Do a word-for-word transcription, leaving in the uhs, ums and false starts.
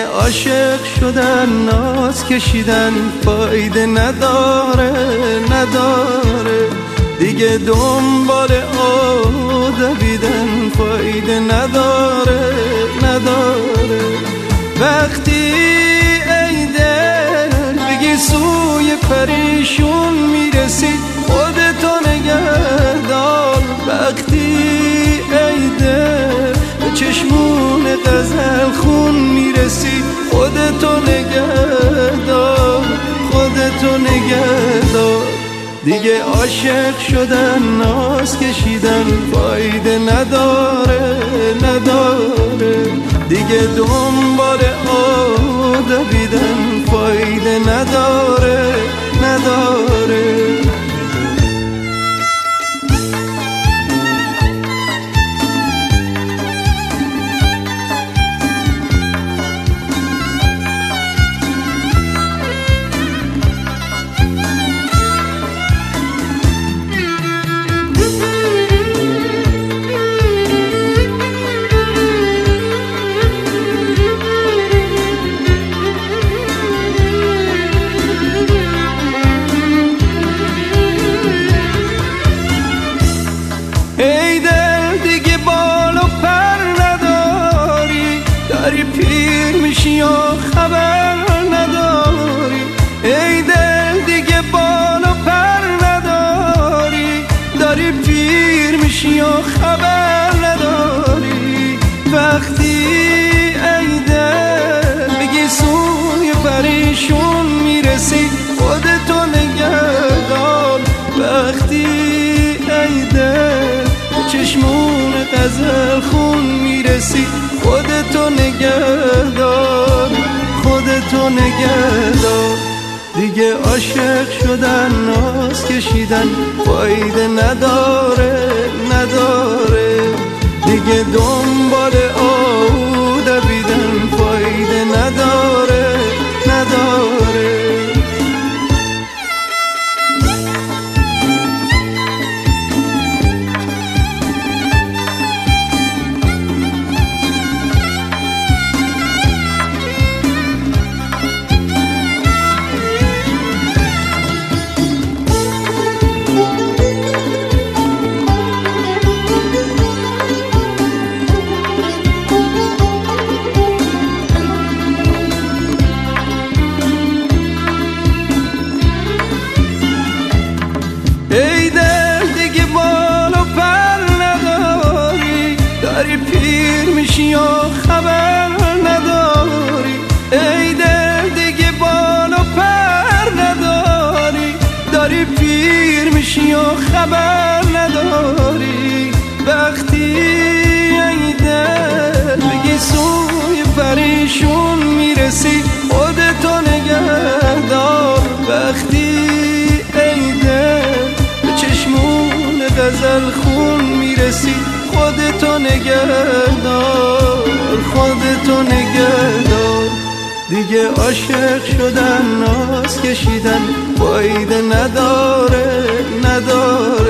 عاشق شدن ناز کشیدن فایده نداره نداره، دیگه دنبال آب دویدن فایده نداره نداره. وقتی ای دل بگی سوی پریشون میرسی خودتو نگهدار، وقتی ای دل به چشمون غزل خون میرسی خودتو نگهدار خودتو نگهدار. دیگه عاشق شدن ناز کشیدن فایده نداره نداره، دیگه دنبال آب دویدن فایده نداره نداره. ای دل دیگه بال و پر نداری، داری پیر میشی یا خبر نداری. ای دل دیگه بال و پر نداری، داری پیر میشی یا خبر نداری. وقتی ای دل میگی سوی پریشون میرسی خودتو نگهدار، وقتی ای دل چشمون غزل خون میرسی خودتو نگهدار خودتو نگهدار. دیگه عاشق شدن ناز کشیدن فایده نداره نداره، دیگه دنبال آب دویدن فایده نداره نداره. ای دل دیگه بال و پر نداری، داری پیر میشی یا خبر نداری. ای دل دیگه بال و پر نداری، داری پیر میشی یا خبر نداری. وقتی ای دل بگی سوی پریشون میرسی خودتو نگهدار، وقتی ای دل چشمون غزل خون میرسی خودتو نگهدار خودتو نگهدار. دیگه عاشق شدن ناز کشیدن فایده نداره نداره،